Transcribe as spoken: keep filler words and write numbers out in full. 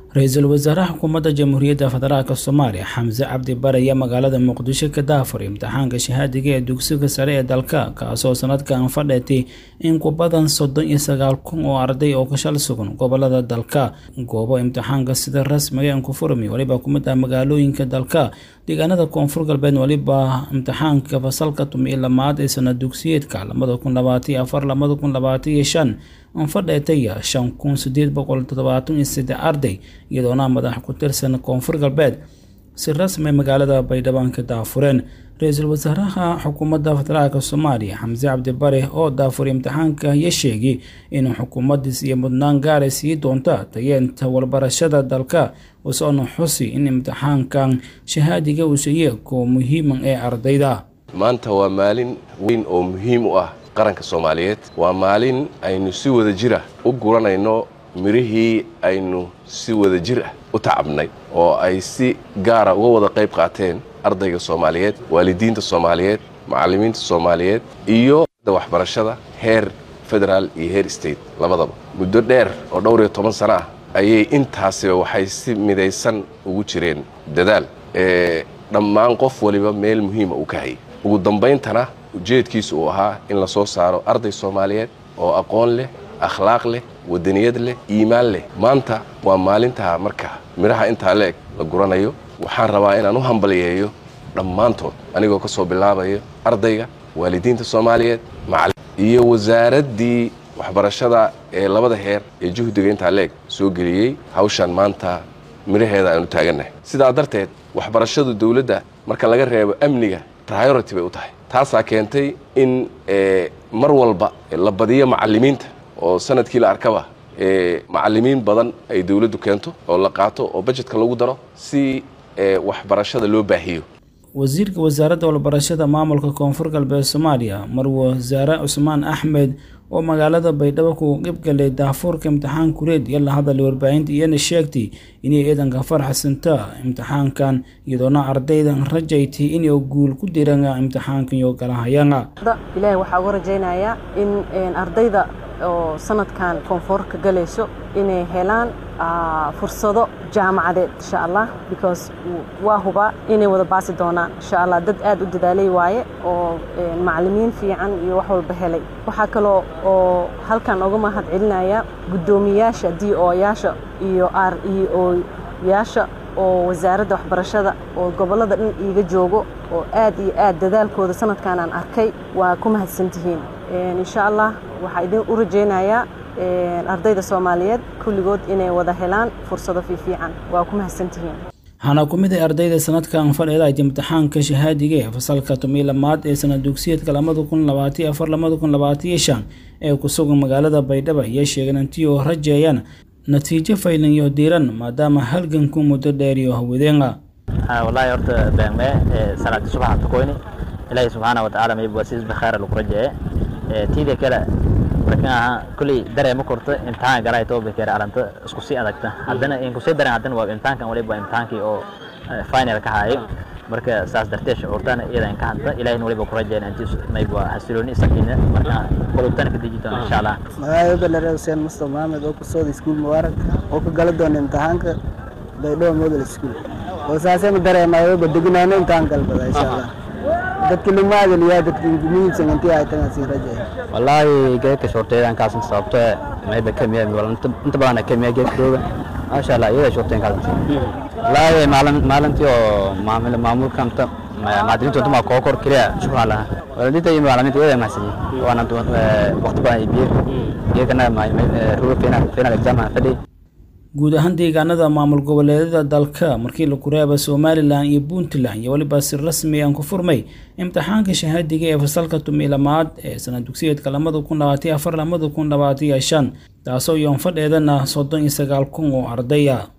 رئيس الوزراء حكومة جمهورية فدرالك الصومالية حمزة عبد بري يا مقالة مقدشة كدافر امتحان شهادة دوكسوك سريع دالكا كاسو سند كان فردتي إن كوبادان صدن يسقال كون وعردي أو كشال سكون قبل دالكا قوبو امتحان سيد الرسمي إن كفرمي وليبا كومتا مقالو إنك دالكا ديغانا دا كونفور قلبين وليبا امتحان كفصل كتم إلا ماد إسنا دوكسيت كالمدو كون لباتي أفر لمدو كون لباتي يشان anfadheetaya shan kun sideed boqol toddobaatan iyo saddex arday iyadoona madax ku tirsan koonfur galbeed si rasmi magaalada Baydhabo ka daafureen ra'iisul wasaaraha xukuumadda federaalka Soomaaliya Xamse Cabdi Bare oo daafuray imtixaanka ayaa sheegay in xukuumaddiisa iyo mudnaan gaar ah sii doonta tayeenta walbarashada dalka oo xusi in imtixaankan shahaadiga uu yahay koo muhiim ah ee ardayda maanta waa maalin weyn oo muhiim u ah qaranka Soomaaliyeed waa maalin aynu si wada jir ah u guranayno mirihii aynu si wada jir ah u tacabnay oo ay si gaar ah uga wada qayb qaateen ardayga Soomaaliyeed waalidiinta Soomaaliyeed macallimiinta Soomaaliyeed iyo waxbarashada heer federaal iyo heer state labadaba muddo dheer oo dhowr iyo toban sano ah ayay intaasi waxay si midaysan ugu jireen dadaal ee dhammaan qof waliba meel muhiim ah u ka hay ugu dambeyntina ujeedkiisu uu ahaa in la soo saaro arday Soomaaliyeed oo aqoon leh akhlaaq leh wadaniyad leh iimaan leh maanta waa maalinta marka miraha inta leeg la guranayo waxaan rabaa inaan u hambaliyeeyo dhammaantood anigoo ka soo bilaabayo ardayga waalidiinta Soomaaliyeed macallin iyo wasaaradii waxbarashada ee labada heer ee juhdiga inta leeg soo geliyay hawshan maanta miraheeda aanu taaganahay sidaa darteed waxbarashadu dawladda marka laga reebo amniga priority bay u tahay taasaa keentay in mar walba la badiyo macallimiinta oo sanadkii la arkaba ee macallimiin badan ay dawladdu keento oo la qaato oo budgetka lagu daro si waxbarashada loo baahiyo wasiirka wasaaradda walbarashada maamulka koonfur galbeed Soomaaliya Marwo Zaara Usmaan Axmed oo magaalada Baydhabo ku qeyb galay daafurka imtixaan kureed yalla hadal warbaahinta iyana sheegtay inay eedanka farxasanta imtixaankan iyadoona ardaydan rajayti inay guul ku diraan imtixaankan iyo galahayana ilaahay waxa uu rajaynayaa in ardayda oo sanadkan koonfurka galayso inay helaan fursado jaamacadeed insha Allah because waa huba inay wada baasi doonaan insha Allah dad aad u dadaalay waaye oo macallimiin fiican iyo wax walba helay waxa kale oo halkan uga mahad celinaya gudoomiyaasha D O yaasha iyo R E O yaasha oo wasaaradda waxbarashada oo gobolada dhan iiga joogo oo aad iyo aad dadaalkooda sanadkan aan arkay waa ku mahadsantihiin insha Allah waxa idin u rajaynayaa ardayda Soomaaliyeed kulligood inay wada helaan fursado fiican waa ku mahadsantihiin hana kumid ardayda sanadkan fadhida imtixaanka shahaadiga ee fasalka tomiilamaad ee sanad dugsiyeedka labada kun labaatan iyo afar labada kun labaatan iyo shan ee ku sugan magaalada Baydhabo ayaa sheegay intii oo rajeeyaan natiijo faylan iyo diiran maadaama halganku muddo dheer iyo hawadeenga ha wallahi horta baame sanad subax taqooni ilaahay subhanahu wa ta'ala may buusis bixaar lagu rajeeyay tiida kala marka kulli dareemo korto imtixaan galay too bikir aranta isku si adagta hadana in ku sii daran hadana waa imtixaankan waliba imtixaankii oo final ka hayo marka saas darteed shuurtana iyada ka hanta ilaahay waliba ku rajeeyay intii may baa xasilooni sakiina marka qolobtan ka dijitaan insha Allah magaca balare Hussein Mustafa Ahmed oo ku soo school Mubarak oo ka gal doon imtixaanka Baydhabo Model School oo saasay ma dareemayo badignaano imtixaan galbada insha Allah dadka lumaada liyaa dadka muhiimsan intii ay tan si rajay wallahi geedka shorteedan ka san sababta may ba kamiya wala inta badan kamiya geedkooda ma sha Allah iyada shorteen ka san wallahi maalin maalintii oo maamul maamulka inta maadrinta inta ma ko kor kaliya subhanallah waladita iyo maalinta iyada ma san wana waqti baa iibiyo geedkana ma ruuxa final final exam fadhi guud ahaan deegaanada maamul goboleedyada dalka markii la kureeba Soomaaliland iyo Puntland iyo waliba si rasmi ah ku furmay imtixaanka shahaadiga ee fasalka tomiilamaad ee sanad dugsiyeedka labada kun labaatan iyo afar labada kun labaatan iyo shan taasoo yoon fadheedana soddon iyo sagaal kun oo arday ah